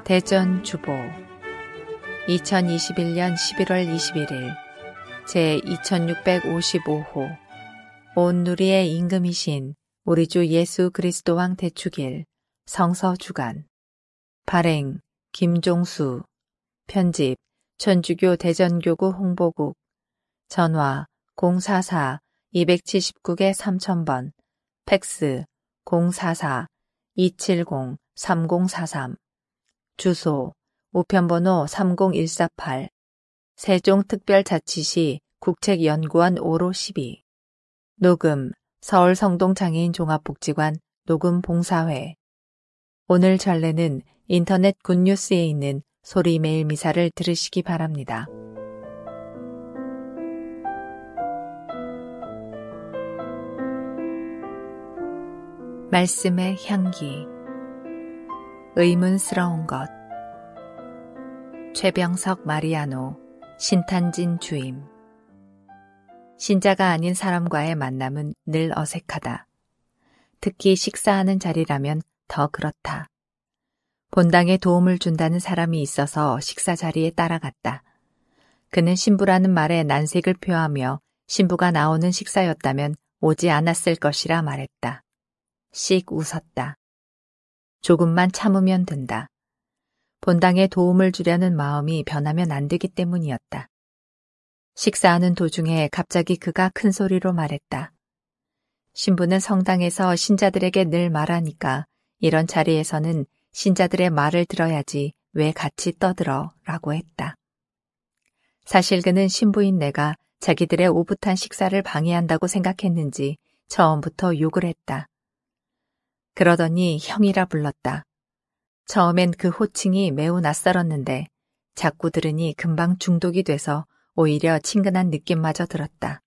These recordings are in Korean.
대전주보 2021년 11월 21일 제2655호 온누리의 임금이신 우리 주 예수 그리스도 왕 대축일 성서주간 발행 김종수 편집 천주교 대전교구 홍보국 전화 044-279개 3000번 팩스 044-270-3043 주소 우편번호 30148 세종특별자치시 국책연구원 5로 12 녹음 서울성동장애인 종합복지관 녹음봉사회 오늘 전례는 인터넷 굿뉴스에 있는 소리 메일 미사를 들으시기 바랍니다. 말씀의 향기 의문스러운 것 최병석 마리아노 신탄진 주임 신자가 아닌 사람과의 만남은 늘 어색하다. 특히 식사하는 자리라면 더 그렇다. 본당에 도움을 준다는 사람이 있어서 식사 자리에 따라갔다. 그는 신부라는 말에 난색을 표하며 신부가 나오는 식사였다면 오지 않았을 것이라 말했다. 씩 웃었다. 조금만 참으면 된다. 본당에 도움을 주려는 마음이 변하면 안 되기 때문이었다. 식사하는 도중에 갑자기 그가 큰 소리로 말했다. 신부는 성당에서 신자들에게 늘 말하니까 이런 자리에서는 신자들의 말을 들어야지 왜 같이 떠들어 라고 했다. 사실 그는 신부인 내가 자기들의 오붓한 식사를 방해한다고 생각했는지 처음부터 욕을 했다. 그러더니 형이라 불렀다. 처음엔 그 호칭이 매우 낯설었는데 자꾸 들으니 금방 중독이 돼서 오히려 친근한 느낌마저 들었다.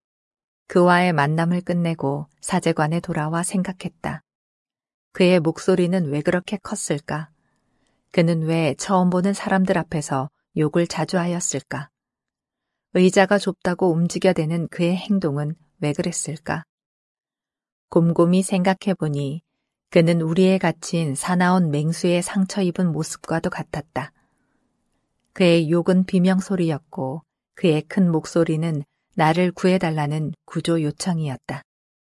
그와의 만남을 끝내고 사제관에 돌아와 생각했다. 그의 목소리는 왜 그렇게 컸을까? 그는 왜 처음 보는 사람들 앞에서 욕을 자주 하였을까? 의자가 좁다고 움직여대는 그의 행동은 왜 그랬을까? 곰곰이 생각해보니 그는 우리에 갇힌 사나운 맹수의 상처 입은 모습과도 같았다. 그의 욕은 비명소리였고 그의 큰 목소리는 나를 구해달라는 구조 요청이었다.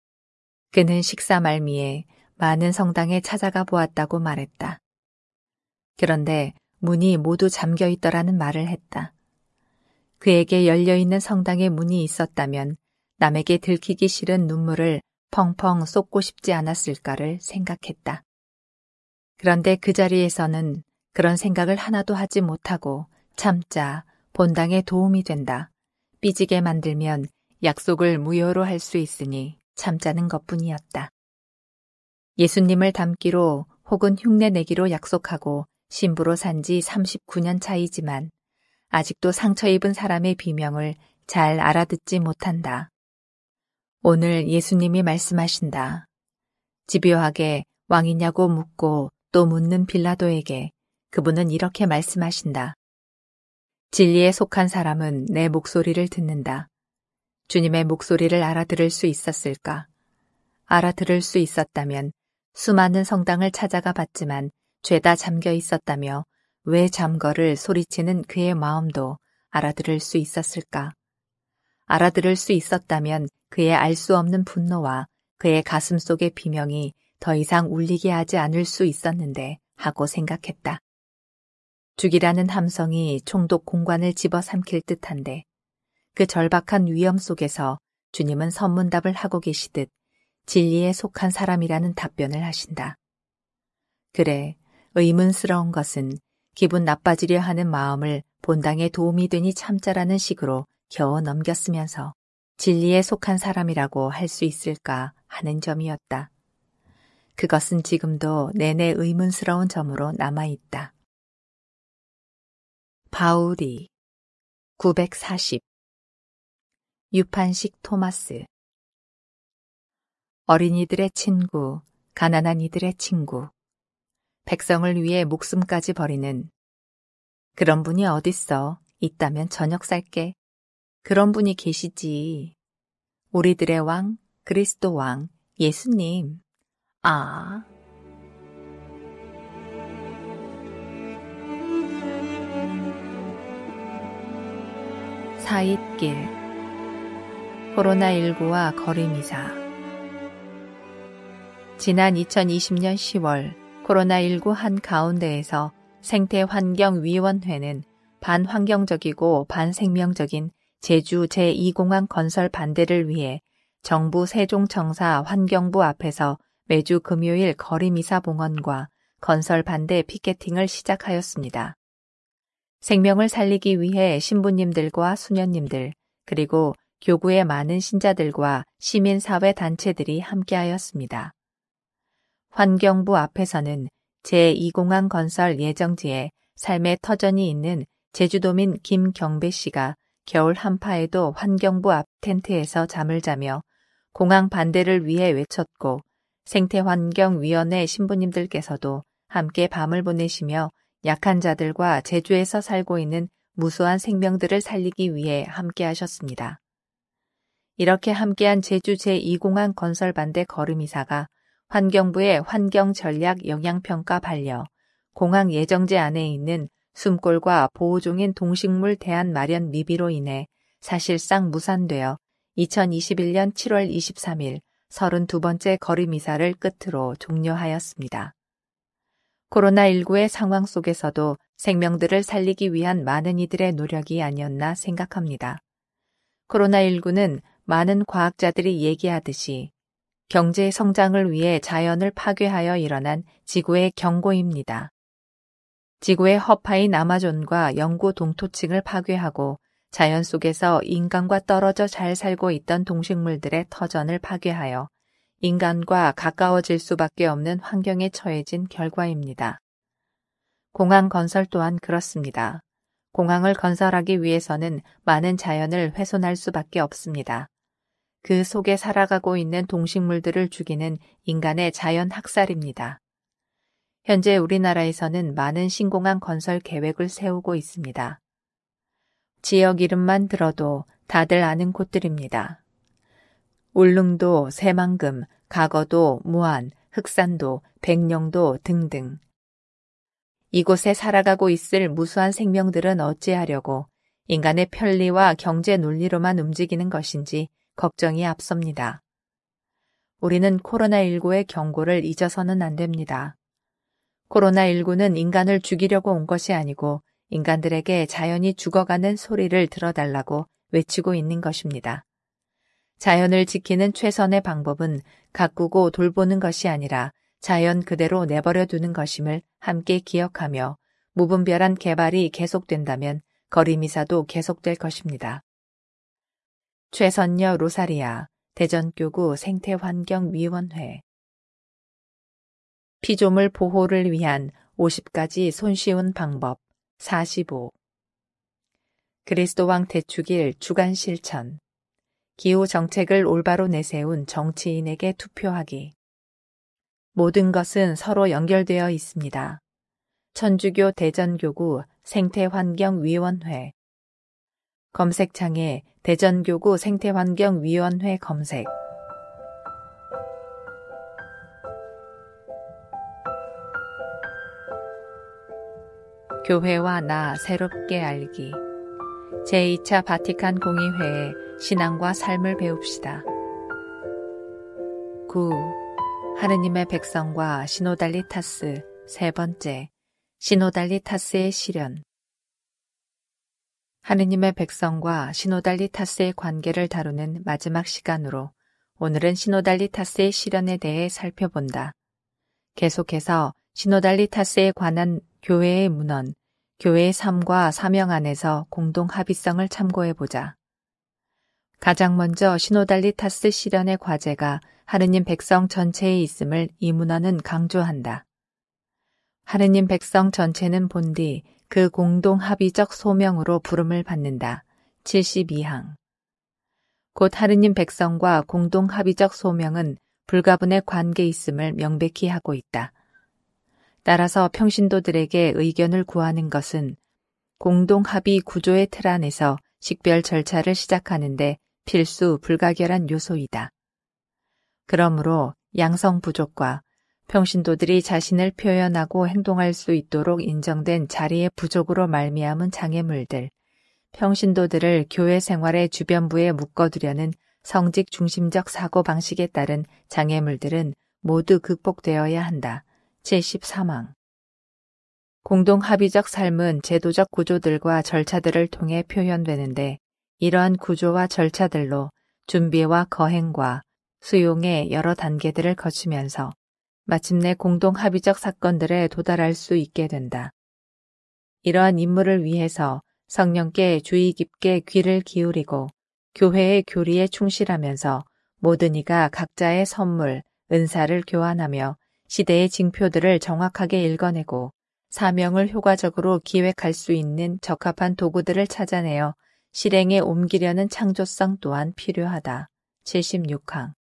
그는 식사 말미에 많은 성당에 찾아가 보았다고 말했다. 그런데 문이 모두 잠겨 있더라는 말을 했다. 그에게 열려있는 성당의 문이 있었다면 남에게 들키기 싫은 눈물을 펑펑 쏟고 싶지 않았을까를 생각했다. 그런데 그 자리에서는 그런 생각을 하나도 하지 못하고 참자 본당에 도움이 된다. 삐지게 만들면 약속을 무효로 할 수 있으니 참자는 것뿐이었다. 예수님을 닮기로 혹은 흉내내기로 약속하고 신부로 산 지 39년 차이지만 아직도 상처 입은 사람의 비명을 잘 알아듣지 못한다. 오늘 예수님이 말씀하신다. 집요하게 왕이냐고 묻고 또 묻는 빌라도에게 그분은 이렇게 말씀하신다. 진리에 속한 사람은 내 목소리를 듣는다. 주님의 목소리를 알아들을 수 있었을까? 알아들을 수 있었다면 수많은 성당을 찾아가 봤지만 죄다 잠겨 있었다며 왜 잠거를 소리치는 그의 마음도 알아들을 수 있었을까? 알아들을 수 있었다면 그의 알 수 없는 분노와 그의 가슴 속의 비명이 더 이상 울리게 하지 않을 수 있었는데 하고 생각했다. 죽이라는 함성이 총독 공관을 집어삼킬 듯한데 그 절박한 위험 속에서 주님은 선문답을 하고 계시듯 진리에 속한 사람이라는 답변을 하신다. 그래, 의문스러운 것은 기분 나빠지려 하는 마음을 본당에 도움이 되니 참자라는 식으로 겨우 넘겼으면서 진리에 속한 사람이라고 할 수 있을까 하는 점이었다. 그것은 지금도 내내 의문스러운 점으로 남아있다. 바울이 940 유판식 토마스 어린이들의 친구, 가난한 이들의 친구, 백성을 위해 목숨까지 버리는 그런 분이 어딨어? 있다면 저녁 살게. 그런 분이 계시지. 우리들의 왕, 그리스도 왕, 예수님. 아. 사잇길. 코로나19와 거리미사. 지난 2020년 10월 코로나19 한가운데에서 생태환경위원회는 반환경적이고 반생명적인 제주 제2공항 건설 반대를 위해 정부 세종청사 환경부 앞에서 매주 금요일 거리미사 봉헌과 건설 반대 피켓팅을 시작하였습니다. 생명을 살리기 위해 신부님들과 수녀님들 그리고 교구의 많은 신자들과 시민사회 단체들이 함께하였습니다. 환경부 앞에서는 제2공항 건설 예정지에 삶의 터전이 있는 제주도민 김경배 씨가 겨울 한파에도 환경부 앞 텐트에서 잠을 자며 공항 반대를 위해 외쳤고 생태환경위원회 신부님들께서도 함께 밤을 보내시며 약한 자들과 제주에서 살고 있는 무수한 생명들을 살리기 위해 함께하셨습니다. 이렇게 함께한 제주 제2공항 건설 반대 거리미사가 환경부의 환경전략 영향평가 반려, 공항 예정지 안에 있는 숨골과 보호종인 동식물 대안 마련 미비로 인해 사실상 무산되어 2021년 7월 23일 32번째 거리미사를 끝으로 종료하였습니다. 코로나19의 상황 속에서도 생명들을 살리기 위한 많은 이들의 노력이 아니었나 생각합니다. 코로나19는 많은 과학자들이 얘기하듯이 경제 성장을 위해 자연을 파괴하여 일어난 지구의 경고입니다. 지구의 허파인 아마존과 영구 동토층을 파괴하고 자연 속에서 인간과 떨어져 잘 살고 있던 동식물들의 터전을 파괴하여 인간과 가까워질 수밖에 없는 환경에 처해진 결과입니다. 공항 건설 또한 그렇습니다. 공항을 건설하기 위해서는 많은 자연을 훼손할 수밖에 없습니다. 그 속에 살아가고 있는 동식물들을 죽이는 인간의 자연 학살입니다. 현재 우리나라에서는 많은 신공항 건설 계획을 세우고 있습니다. 지역 이름만 들어도 다들 아는 곳들입니다. 울릉도, 새만금, 가거도, 무안, 흑산도, 백령도 등등. 이곳에 살아가고 있을 무수한 생명들은 어찌하려고 인간의 편리와 경제 논리로만 움직이는 것인지 걱정이 앞섭니다. 우리는 코로나19의 경고를 잊어서는 안 됩니다. 코로나19는 인간을 죽이려고 온 것이 아니고 인간들에게 자연이 죽어가는 소리를 들어달라고 외치고 있는 것입니다. 자연을 지키는 최선의 방법은 가꾸고 돌보는 것이 아니라 자연 그대로 내버려 두는 것임을 함께 기억하며 무분별한 개발이 계속된다면 거리미사도 계속될 것입니다. 최선녀 로사리아, 대전교구 생태환경위원회. 피조물 보호를 위한 50가지 손쉬운 방법 45. 그리스도왕 대축일 주간 실천. 기후 정책을 올바로 내세운 정치인에게 투표하기. 모든 것은 서로 연결되어 있습니다. 천주교 대전교구 생태환경위원회. 검색창에 대전교구 생태환경위원회 검색. 교회와 나 새롭게 알기. 제2차 바티칸 공의회의 신앙과 삶을 배웁시다. 9. 하느님의 백성과 시노달리타스 세 번째. 시노달리타스의 실현. 하느님의 백성과 시노달리타스의 관계를 다루는 마지막 시간으로 오늘은 시노달리타스의 실현에 대해 살펴본다. 계속해서 시노달리타스에 관한 교회의 문헌, 교회의 삶과 사명 안에서 공동 합의성을 참고해보자. 가장 먼저 시노달리타스 실현의 과제가 하느님 백성 전체에 있음을 이 문헌은 강조한다. 하느님 백성 전체는 본디 그 공동 합의적 소명으로 부름을 받는다. 72항. 곧 하느님 백성과 공동 합의적 소명은 불가분의 관계 있음을 명백히 하고 있다. 따라서 평신도들에게 의견을 구하는 것은 공동 합의 구조의 틀 안에서 식별 절차를 시작하는데 필수 불가결한 요소이다. 그러므로 양성 부족과 평신도들이 자신을 표현하고 행동할 수 있도록 인정된 자리의 부족으로 말미암은 장애물들, 평신도들을 교회 생활의 주변부에 묶어두려는 성직 중심적 사고방식에 따른 장애물들은 모두 극복되어야 한다. 74망. 공동 합의적 삶은 제도적 구조들과 절차들을 통해 표현되는데 이러한 구조와 절차들로 준비와 거행과 수용의 여러 단계들을 거치면서 마침내 공동 합의적 사건들에 도달할 수 있게 된다. 이러한 임무를 위해서 성령께 주의 깊게 귀를 기울이고 교회의 교리에 충실하면서 모든 이가 각자의 선물, 은사를 교환하며 시대의 징표들을 정확하게 읽어내고 사명을 효과적으로 기획할 수 있는 적합한 도구들을 찾아내어 실행에 옮기려는 창조성 또한 필요하다. 76항.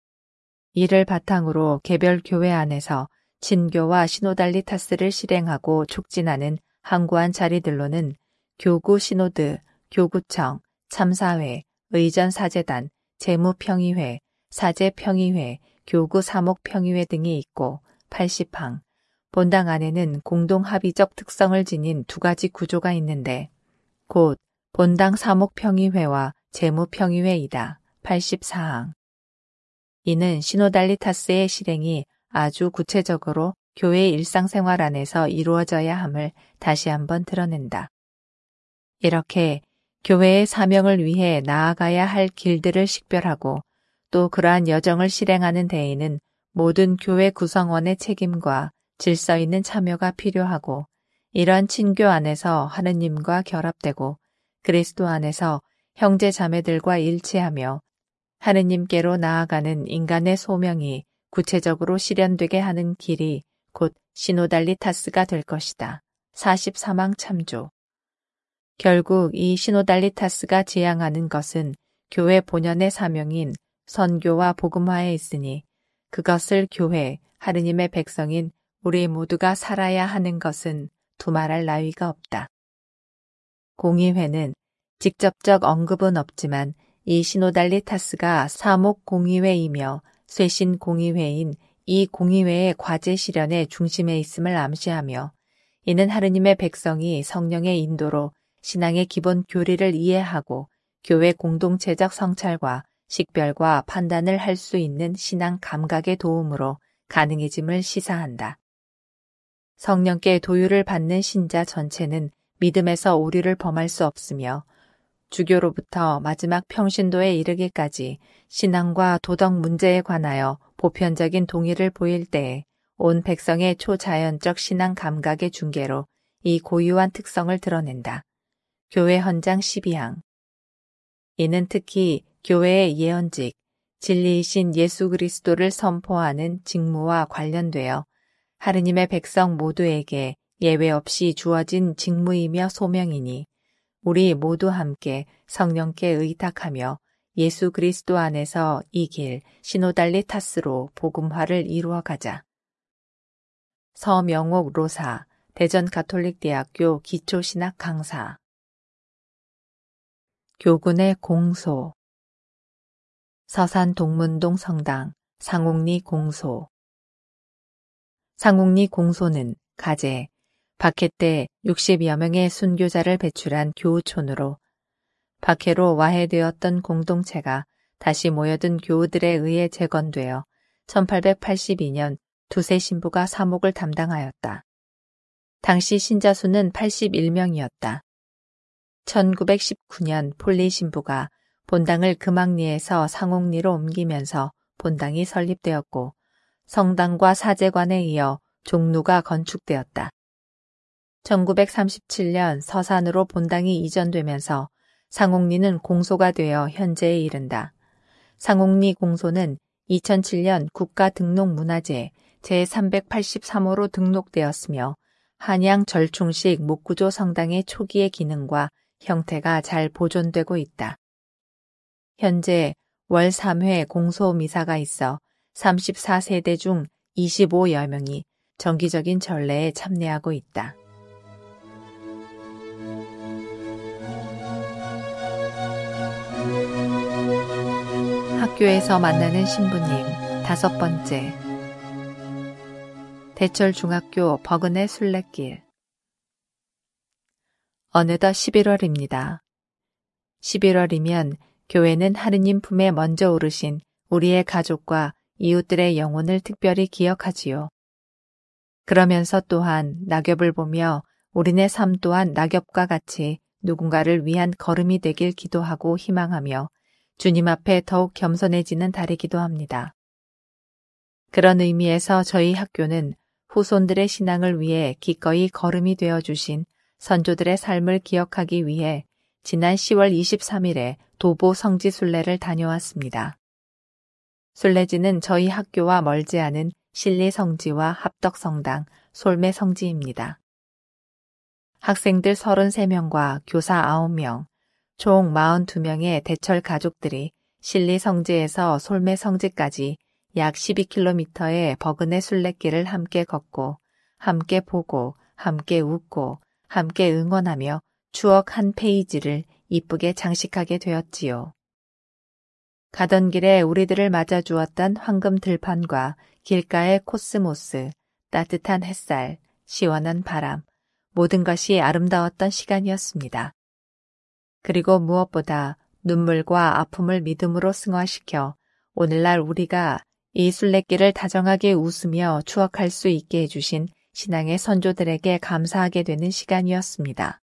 이를 바탕으로 개별 교회 안에서 친교와 시노달리타스를 실행하고 촉진하는 항구한 자리들로는 교구 시노드, 교구청, 참사회, 의전사제단, 재무평의회, 사제평의회, 교구 사목평의회 등이 있고 80항. 본당 안에는 공동합의적 특성을 지닌 두 가지 구조가 있는데 곧 본당 사목평의회와 재무평의회이다. 84항. 이는 시노달리타스의 실행이 아주 구체적으로 교회 일상생활 안에서 이루어져야 함을 다시 한번 드러낸다. 이렇게 교회의 사명을 위해 나아가야 할 길들을 식별하고 또 그러한 여정을 실행하는 데에는 모든 교회 구성원의 책임과 질서 있는 참여가 필요하고 이러한 친교 안에서 하느님과 결합되고 그리스도 안에서 형제 자매들과 일치하며 하느님께로 나아가는 인간의 소명이 구체적으로 실현되게 하는 길이 곧 시노달리타스가 될 것이다. 44망 참조. 결국 이 시노달리타스가 지향하는 것은 교회 본연의 사명인 선교와 복음화에 있으니 그것을 교회, 하느님의 백성인 우리 모두가 살아야 하는 것은 두말할 나위가 없다. 공의회는 직접적 언급은 없지만 이 시노달리타스가 사목 공의회이며 쇄신 공의회인 이 공의회의 과제 실현의 중심에 있음을 암시하며 이는 하느님의 백성이 성령의 인도로 신앙의 기본 교리를 이해하고 교회 공동체적 성찰과 식별과 판단을 할 수 있는 신앙 감각의 도움으로 가능해짐을 시사한다. 성령께 도유를 받는 신자 전체는 믿음에서 오류를 범할 수 없으며 주교로부터 마지막 평신도에 이르기까지 신앙과 도덕 문제에 관하여 보편적인 동의를 보일 때에 온 백성의 초자연적 신앙 감각의 중개로 이 고유한 특성을 드러낸다. 교회 헌장 12항. 이는 특히 교회의 예언직, 진리이신 예수 그리스도를 선포하는 직무와 관련되어 하느님의 백성 모두에게 예외 없이 주어진 직무이며 소명이니 우리 모두 함께 성령께 의탁하며 예수 그리스도 안에서 이 길 시노달리타스로 복음화를 이루어가자. 서명옥 로사, 대전가톨릭대학교 기초신학 강사. 교군의 공소. 서산 동문동 성당 상옥리 공소. 상옥리 공소는 가제, 박해 때 60여 명의 순교자를 배출한 교우촌으로 박해로 와해되었던 공동체가 다시 모여든 교우들에 의해 재건되어 1882년 두세 신부가 사목을 담당하였다. 당시 신자 수는 81명이었다. 1919년 폴리 신부가 본당을 금왕리에서 상옥리로 옮기면서 본당이 설립되었고 성당과 사제관에 이어 종루가 건축되었다. 1937년 서산으로 본당이 이전되면서 상옥리는 공소가 되어 현재에 이른다. 상옥리 공소는 2007년 국가등록문화재 제383호로 등록되었으며 한양 절충식 목구조 성당의 초기의 기능과 형태가 잘 보존되고 있다. 현재 월 3회 공소 미사가 있어 34세대 중 25여 명이 정기적인 전례에 참여하고 있다. 학교에서 만나는 신부님 5번째. 대철중학교 버그네 순례길. 어느덧 11월입니다. 11월이면 교회는 하느님 품에 먼저 오르신 우리의 가족과 이웃들의 영혼을 특별히 기억하지요. 그러면서 또한 낙엽을 보며 우리네 삶 또한 낙엽과 같이 누군가를 위한 걸음이 되길 기도하고 희망하며 주님 앞에 더욱 겸손해지는 달이기도 합니다. 그런 의미에서 저희 학교는 후손들의 신앙을 위해 기꺼이 걸음이 되어주신 선조들의 삶을 기억하기 위해 지난 10월 23일에 도보 성지 순례를 다녀왔습니다. 순례지는 저희 학교와 멀지 않은 신리 성지와 합덕 성당, 솔매 성지입니다. 학생들 33명과 교사 9명, 총 42명의 대철 가족들이 신리 성지에서 솔매 성지까지 약 12km의 버그네 순례길을 함께 걷고, 함께 보고, 함께 웃고, 함께 응원하며 추억 한 페이지를 이쁘게 장식하게 되었지요. 가던 길에 우리들을 맞아주었던 황금 들판과 길가의 코스모스, 따뜻한 햇살, 시원한 바람, 모든 것이 아름다웠던 시간이었습니다. 그리고 무엇보다 눈물과 아픔을 믿음으로 승화시켜 오늘날 우리가 이 순례길을 다정하게 웃으며 추억할 수 있게 해주신 신앙의 선조들에게 감사하게 되는 시간이었습니다.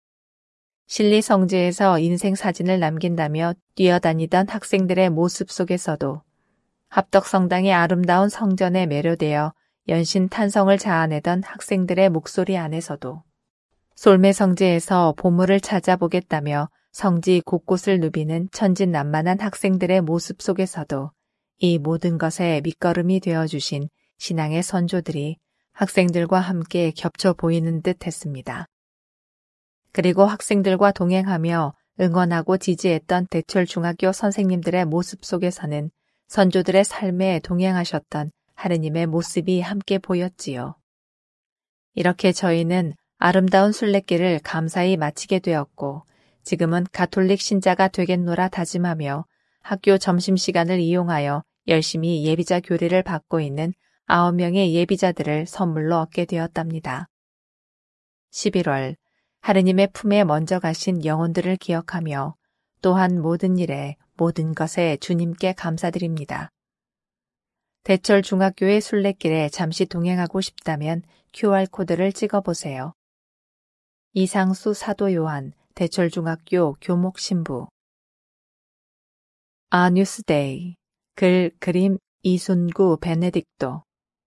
신리 성지에서 인생 사진을 남긴다며 뛰어다니던 학생들의 모습 속에서도 합덕성당의 아름다운 성전에 매료되어 연신 탄성을 자아내던 학생들의 목소리 안에서도 솔매 성지에서 보물을 찾아보겠다며 성지 곳곳을 누비는 천진난만한 학생들의 모습 속에서도 이 모든 것에 밑거름이 되어주신 신앙의 선조들이 학생들과 함께 겹쳐 보이는 듯 했습니다. 그리고 학생들과 동행하며 응원하고 지지했던 대철 중학교 선생님들의 모습 속에서는 선조들의 삶에 동행하셨던 하느님의 모습이 함께 보였지요. 이렇게 저희는 아름다운 순례길을 감사히 마치게 되었고 지금은 가톨릭 신자가 되겠노라 다짐하며 학교 점심시간을 이용하여 열심히 예비자 교리를 받고 있는 9명의 예비자들을 선물로 얻게 되었답니다. 11월 하느님의 품에 먼저 가신 영혼들을 기억하며 또한 모든 일에 모든 것에 주님께 감사드립니다. 대철 중학교의 순례길에 잠시 동행하고 싶다면 QR코드를 찍어보세요. 이상수 사도 요한 대철 중학교 교목 신부 뉴스데이 글 그림 이순구 베네딕토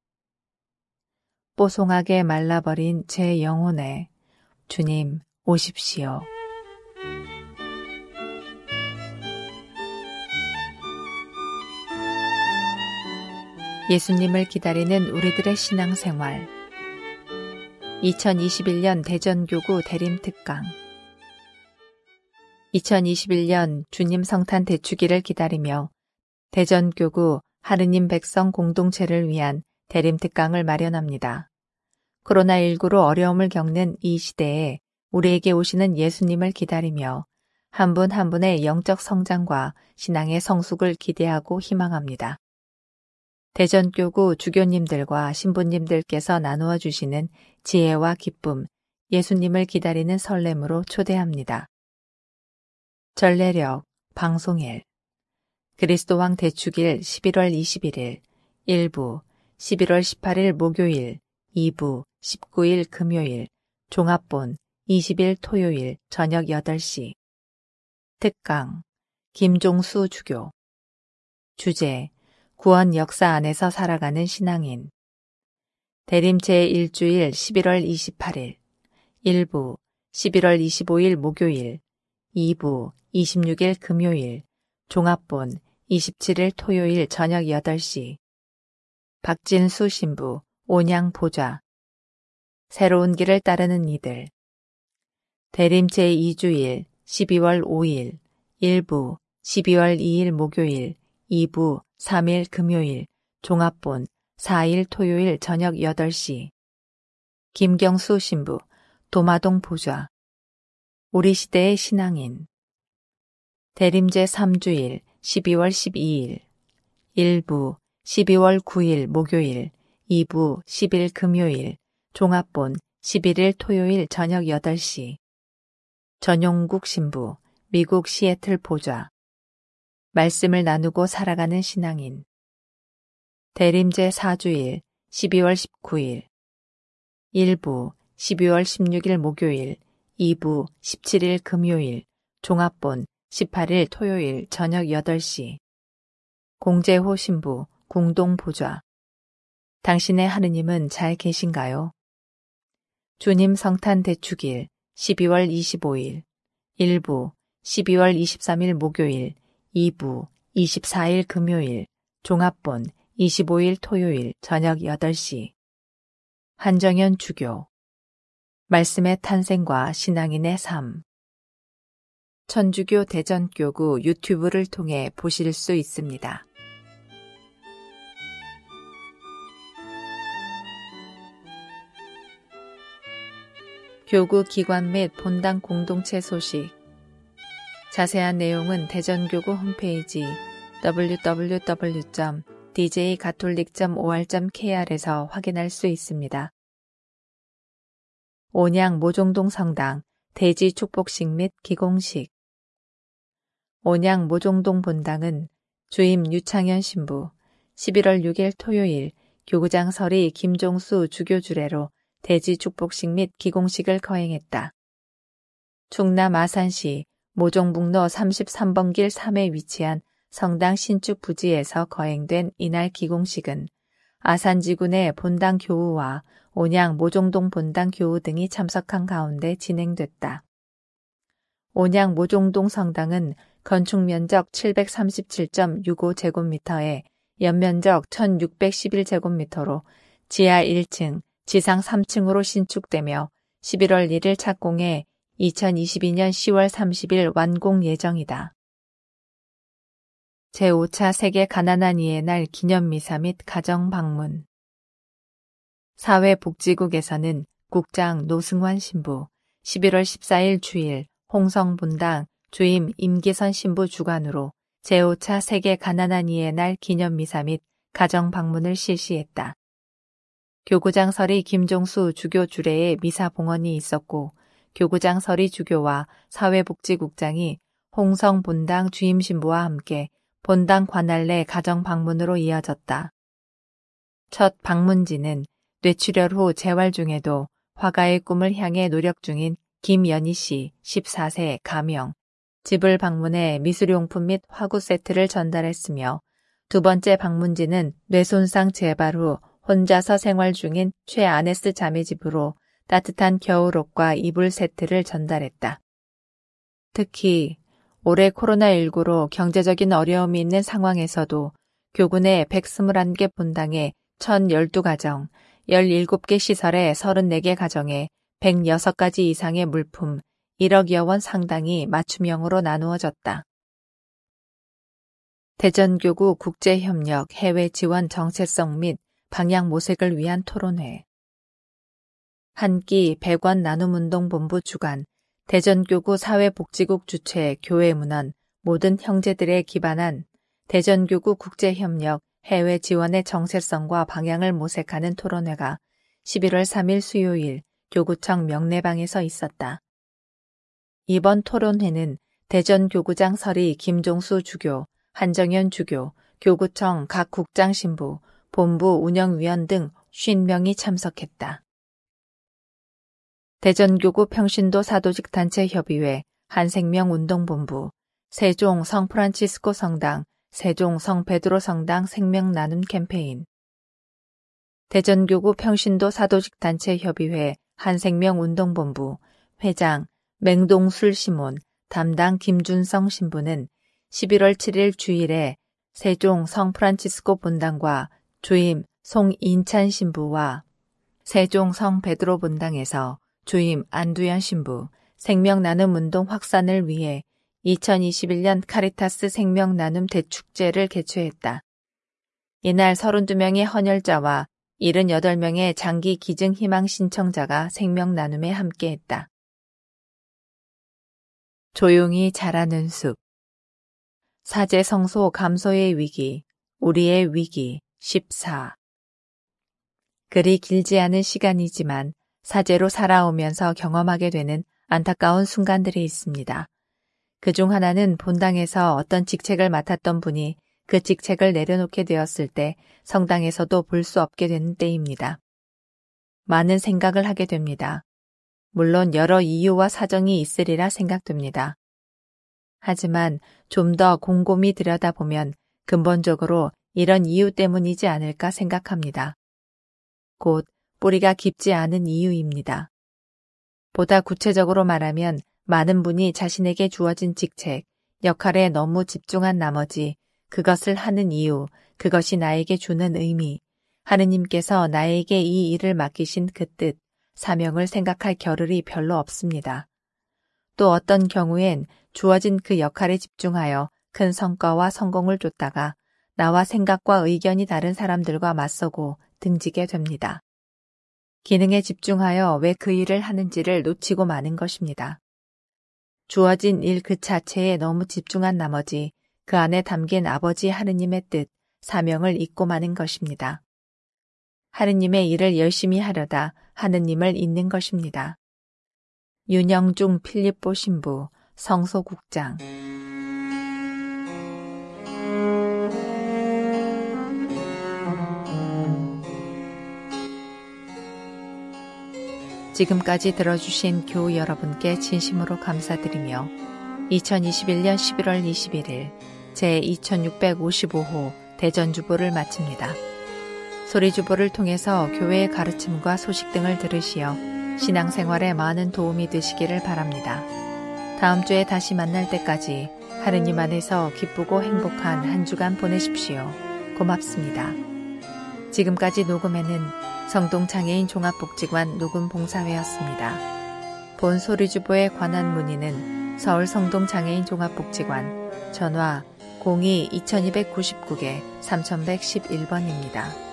뽀송하게 말라버린 제 영혼에 주님 오십시오. 예수님을 기다리는 우리들의 신앙생활 2021년 대전교구 대림특강 2021년 주님 성탄 대축일을 기다리며 대전교구 하느님 백성 공동체를 위한 대림특강을 마련합니다. 코로나19로 어려움을 겪는 이 시대에 우리에게 오시는 예수님을 기다리며 한 분 한 분의 영적 성장과 신앙의 성숙을 기대하고 희망합니다. 대전교구 주교님들과 신부님들께서 나누어 주시는 지혜와 기쁨, 예수님을 기다리는 설렘으로 초대합니다. 전례력, 방송일 그리스도왕 대축일 11월 21일, 1부, 11월 18일 목요일, 2부, 19일 금요일, 종합본, 20일 토요일 저녁 8시. 특강, 김종수 주교. 주제, 구원 역사 안에서 살아가는 신앙인. 대림 제1주일 11월 28일, 1부, 11월 25일 목요일, 2부, 26일 금요일, 종합본, 27일 토요일 저녁 8시. 박진수 신부, 온양 보좌. 새로운 길을 따르는 이들. 대림 제2주일 12월 5일, 1부, 12월 2일 목요일, 2부, 3일 금요일, 종합본, 4일 토요일 저녁 8시. 김경수 신부, 도마동 보좌. 우리 시대의 신앙인. 대림 제3주일 12월 12일, 1부, 12월 9일 목요일, 2부, 10일 금요일, 종합본, 11일 토요일 저녁 8시. 전용국 신부, 미국 시애틀 보좌. 말씀을 나누고 살아가는 신앙인. 대림제 4주일 12월 19일. 1부 12월 16일 목요일, 2부 17일 금요일, 종합본 18일 토요일 저녁 8시. 공재호 신부, 궁동 보좌. 당신의 하느님은 잘 계신가요? 주님 성탄 대축일 12월 25일, 1부 12월 23일 목요일, 2부 24일 금요일, 종합본 25일 토요일 저녁 8시. 한정현 주교. 말씀의 탄생과 신앙인의 삶. 천주교 대전교구 유튜브를 통해 보실 수 있습니다. 교구 기관 및 본당 공동체 소식. 자세한 내용은 대전교구 홈페이지 www.djcatholic.or.kr에서 확인할 수 있습니다. 온양 모종동 성당 대지 축복식 및 기공식. 온양 모종동 본당은 주임 유창현 신부 11월 6일 토요일 교구장 서리 김종수 주교 주례로 대지 축복식 및 기공식을 거행했다. 충남 아산시 모종북로 33번 길 3에 위치한 성당 신축 부지에서 거행된 이날 기공식은 아산지군의 본당 교우와 온양 모종동 본당 교우 등이 참석한 가운데 진행됐다. 온양 모종동 성당은 건축 면적 737.65제곱미터에 연면적 1611제곱미터로 지하 1층, 지상 3층으로 신축되며 11월 1일 착공해 2022년 10월 30일 완공 예정이다. 제5차 세계 가난한 이의 날 기념미사 및 가정 방문. 사회복지국에서는 국장 노승환 신부, 11월 14일 주일 홍성본당 주임 임기선 신부 주관으로 제5차 세계 가난한 이의 날 기념미사 및 가정 방문을 실시했다. 교구장 서리 김종수 주교 주례의 미사 봉헌이 있었고 교구장 서리 주교와 사회복지국장이 홍성 본당 주임 신부와 함께 본당 관할 내 가정 방문으로 이어졌다. 첫 방문지는 뇌출혈 후 재활 중에도 화가의 꿈을 향해 노력 중인 김연희 씨 14세 가명, 집을 방문해 미술용품 및 화구 세트를 전달했으며 두 번째 방문지는 뇌손상 재발 후 혼자서 생활 중인 최아네스 자매 집으로 따뜻한 겨울옷과 이불 세트를 전달했다. 특히 올해 코로나19로 경제적인 어려움이 있는 상황에서도 교구 내 121개 본당에 1012가정, 17개 시설에 34개 가정에 106가지 이상의 물품 1억여 원 상당이 맞춤형으로 나누어졌다. 대전교구 국제협력 해외 지원 정체성 및 방향 모색을 위한 토론회. 한끼 100원 나눔운동본부 주관 대전교구 사회복지국 주최 교회문헌 모든 형제들에 기반한 대전교구 국제협력 해외 지원의 정체성과 방향을 모색하는 토론회가 11월 3일 수요일 교구청 명례방에서 있었다. 이번 토론회는 대전교구장 서리 김종수 주교, 한정현 주교, 교구청 각 국장 신부, 본부 운영위원 등 50명이 참석했다. 대전교구 평신도 사도직단체협의회 한생명운동본부, 세종 성프란치스코 성당, 세종 성베드로 성당 생명나눔 캠페인. 대전교구 평신도 사도직단체협의회 한생명운동본부, 회장 맹동술 시몬, 담당 김준성 신부는 11월 7일 주일에 세종 성프란치스코 본당과 주임 송인찬 신부와 세종 성베드로 본당에서 주임 안두현 신부 생명나눔운동 확산을 위해 2021년 카리타스 생명나눔 대축제를 개최했다. 이날 32명의 헌혈자와 78명의 장기 기증 희망 신청자가 생명나눔에 함께했다. 조용히 자라는 숲. 사제 성소 감소의 위기, 우리의 위기 14. 그리 길지 않은 시간이지만 사제로 살아오면서 경험하게 되는 안타까운 순간들이 있습니다. 그중 하나는 본당에서 어떤 직책을 맡았던 분이 그 직책을 내려놓게 되었을 때 성당에서도 볼 수 없게 되는 때입니다. 많은 생각을 하게 됩니다. 물론 여러 이유와 사정이 있으리라 생각됩니다. 하지만 좀 더 곰곰이 들여다보면 근본적으로 이런 이유 때문이지 않을까 생각합니다. 곧 뿌리가 깊지 않은 이유입니다. 보다 구체적으로 말하면 많은 분이 자신에게 주어진 직책, 역할에 너무 집중한 나머지 그것을 하는 이유, 그것이 나에게 주는 의미, 하느님께서 나에게 이 일을 맡기신 그 뜻, 사명을 생각할 겨를이 별로 없습니다. 또 어떤 경우엔 주어진 그 역할에 집중하여 큰 성과와 성공을 쫓다가 나와 생각과 의견이 다른 사람들과 맞서고 등지게 됩니다. 기능에 집중하여 왜 그 일을 하는지를 놓치고 마는 것입니다. 주어진 일 그 자체에 너무 집중한 나머지 그 안에 담긴 아버지 하느님의 뜻, 사명을 잊고 마는 것입니다. 하느님의 일을 열심히 하려다 하느님을 잊는 것입니다. 윤영중 필립보 신부, 성소국장. 지금까지 들어주신 교우 여러분께 진심으로 감사드리며 2021년 11월 21일 제2655호 대전주보를 마칩니다. 소리주보를 통해서 교회의 가르침과 소식 등을 들으시어 신앙생활에 많은 도움이 되시기를 바랍니다. 다음 주에 다시 만날 때까지 하느님 안에서 기쁘고 행복한 한 주간 보내십시오. 고맙습니다. 지금까지 녹음에는 성동장애인 종합복지관 녹음봉사회였습니다. 본 소리주보에 관한 문의는 서울 성동장애인 종합복지관 전화 02-2299-3111번입니다.